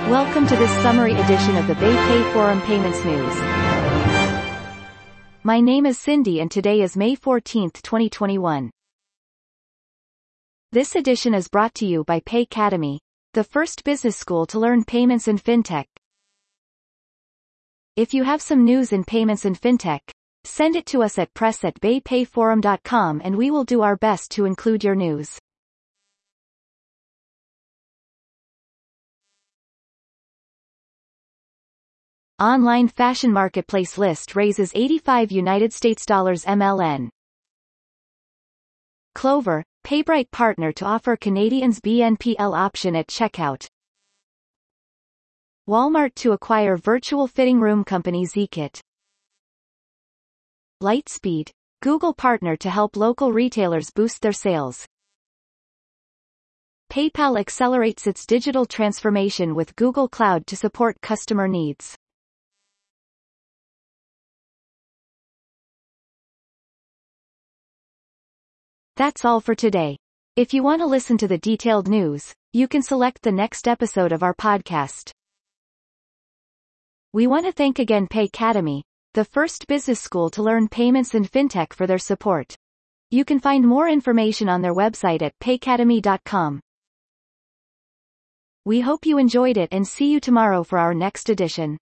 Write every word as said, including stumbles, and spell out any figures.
Welcome to this summary edition of the BayPay Forum Payments News. My name is Cindy and today is May fourteenth, twenty twenty-one. This edition is brought to you by Paycademy, the first business school to learn payments and fintech. If you have some news in payments and fintech, send it to us at press at baypayforum dot com and we will do our best to include your news. Online fashion marketplace list raises eighty-five United States dollars M L N. Clover, PayBright partner to offer Canadians B N P L option at checkout. Walmart to acquire virtual fitting room company Zekit. Lightspeed, Google partner to help local retailers boost their sales. PayPal accelerates its digital transformation with Google Cloud to support customer needs. That's all for today. If you want to listen to the detailed news, you can select the next episode of our podcast. We want to thank again Paycademy, the first business school to learn payments and fintech, for their support. You can find more information on their website at paycademy dot com. We hope you enjoyed it and see you tomorrow for our next edition.